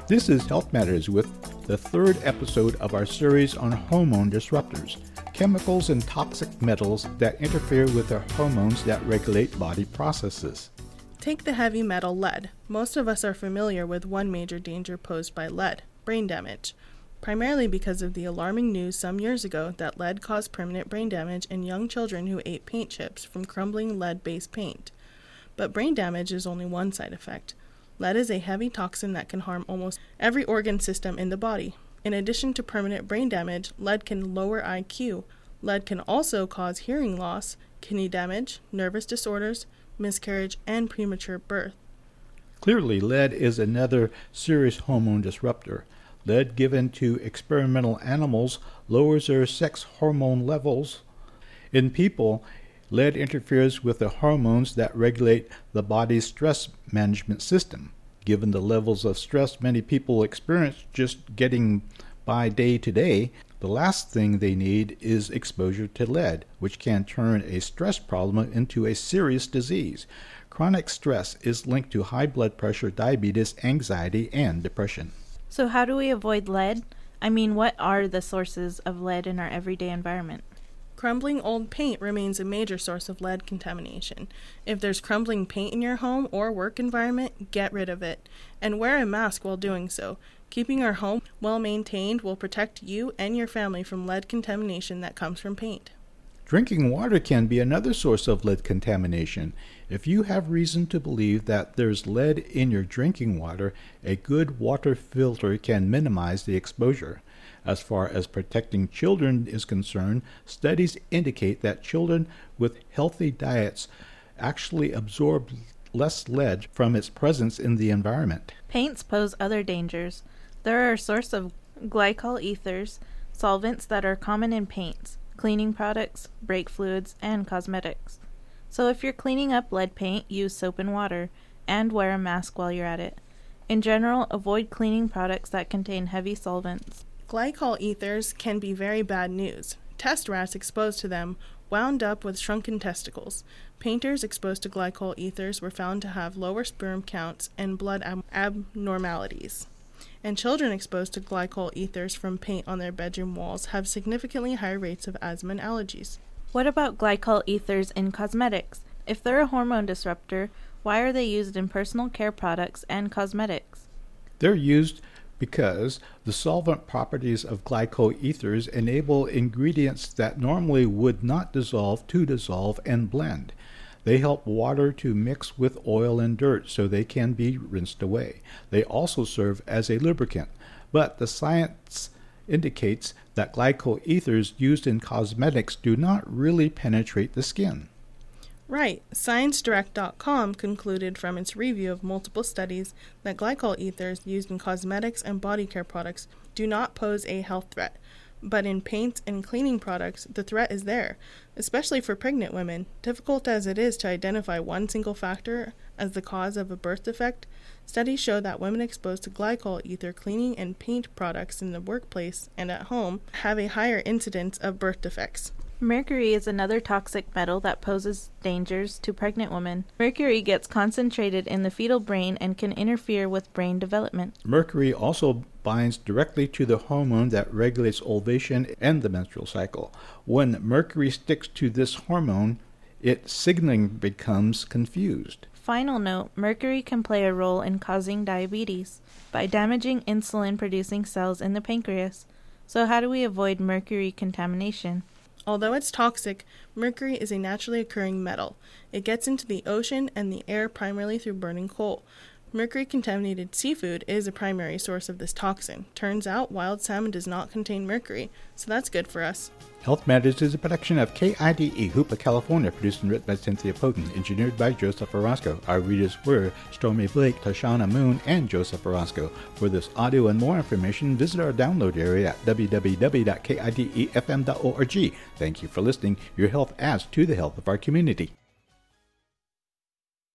This is Health Matters with the third episode of our series on hormone disruptors, chemicals and toxic metals that interfere with the hormones that regulate body processes. Take the heavy metal lead. Most of us are familiar with one major danger posed by lead, brain damage, primarily because of the alarming news some years ago that lead caused permanent brain damage in young children who ate paint chips from crumbling lead-based paint. But brain damage is only one side effect. Lead is a heavy toxin that can harm almost every organ system in the body. In addition to permanent brain damage, lead can lower IQ. Lead can also cause hearing loss, kidney damage, nervous disorders, miscarriage, and premature birth. Clearly, lead is another serious hormone disruptor. Lead given to experimental animals lowers their sex hormone levels. In people, lead interferes with the hormones that regulate the body's stress management system. Given the levels of stress many people experience just getting by day to day, the last thing they need is exposure to lead, which can turn a stress problem into a serious disease. Chronic stress is linked to high blood pressure, diabetes, anxiety, and depression. So how do we avoid lead? I mean, what are the sources of lead in our everyday environment? Crumbling old paint remains a major source of lead contamination. If there's crumbling paint in your home or work environment, get rid of it. And wear a mask while doing so. Keeping our home well maintained will protect you and your family from lead contamination that comes from paint. Drinking water can be another source of lead contamination. If you have reason to believe that there's lead in your drinking water, a good water filter can minimize the exposure. As far as protecting children is concerned, studies indicate that children with healthy diets actually absorb less lead from its presence in the environment. Paints pose other dangers. There are a source of glycol ethers, solvents that are common in paints, cleaning products, brake fluids, and cosmetics. So if you're cleaning up lead paint, use soap and water, and wear a mask while you're at it. In general, avoid cleaning products that contain heavy solvents. Glycol ethers can be very bad news. Test rats exposed to them wound up with shrunken testicles. Painters exposed to glycol ethers were found to have lower sperm counts and blood abnormalities. And children exposed to glycol ethers from paint on their bedroom walls have significantly higher rates of asthma and allergies. What about glycol ethers in cosmetics? If they're a hormone disruptor, why are they used in personal care products and cosmetics? They're used because the solvent properties of glycol ethers enable ingredients that normally would not dissolve to dissolve and blend. They help water to mix with oil and dirt so they can be rinsed away. They also serve as a lubricant, but the science indicates that glycol ethers used in cosmetics do not really penetrate the skin. Right. ScienceDirect.com concluded from its review of multiple studies that glycol ethers used in cosmetics and body care products do not pose a health threat. But in paints and cleaning products, the threat is there, especially for pregnant women. Difficult as it is to identify one single factor as the cause of a birth defect, studies show that women exposed to glycol ether cleaning and paint products in the workplace and at home have a higher incidence of birth defects. Mercury is another toxic metal that poses dangers to pregnant women. Mercury gets concentrated in the fetal brain and can interfere with brain development. Mercury also binds directly to the hormone that regulates ovulation and the menstrual cycle. When mercury sticks to this hormone, its signaling becomes confused. Final note, mercury can play a role in causing diabetes by damaging insulin-producing cells in the pancreas. So how do we avoid mercury contamination? Although it's toxic, mercury is a naturally occurring metal. It gets into the ocean and the air primarily through burning coal. Mercury-contaminated seafood is a primary source of this toxin. Turns out wild salmon does not contain mercury, so that's good for us. Health Matters is a production of KIDE, Hoopa, California, produced and written by Cynthia Poten, engineered by Joseph Orozco. Our readers were Stormy Blake, Tashana Moon, and Joseph Orozco. For this audio and more information, visit our download area at www.kidefm.org. Thank you for listening. Your health adds to the health of our community.